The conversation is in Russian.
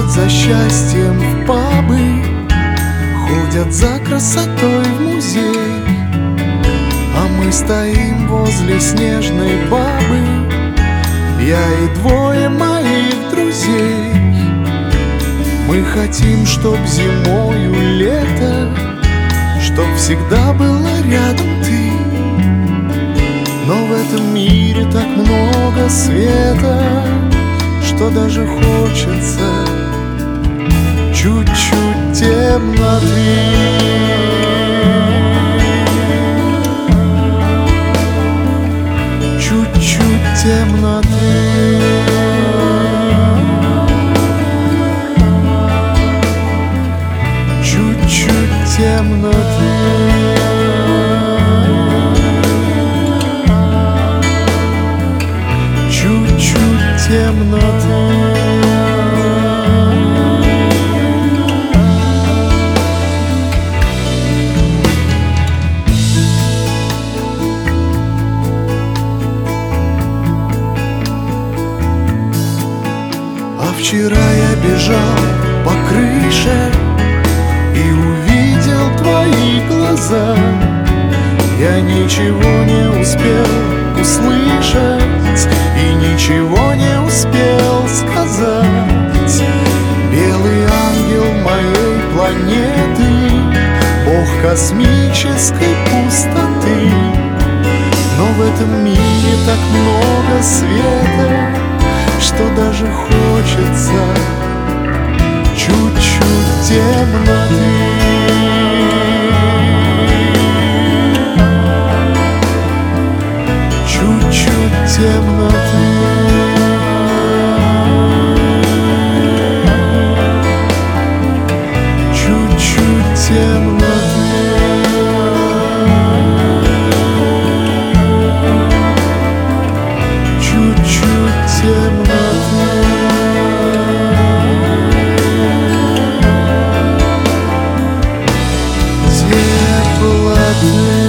ходят за счастьем в пабы, ходят за красотой в музей, а мы стоим возле снежной бабы, я и двое моих друзей. Мы хотим, чтоб зимою лето, чтоб всегда была рядом ты. Но в этом мире так много света, что даже хочется чуть-чуть темноты. Чуть-чуть темноты. Чуть-чуть темноты. Чуть-чуть темноты. Вчера я бежал по крыше и увидел твои глаза. Я ничего не успел услышать и ничего не успел сказать. Белый ангел моей планеты, бог космической пустоты. Но в этом мире так много света, что даже хочется чуть-чуть темноты. Чуть-чуть темноты. Чуть-чуть темноты. Чуть-чуть темноты. Теплоты.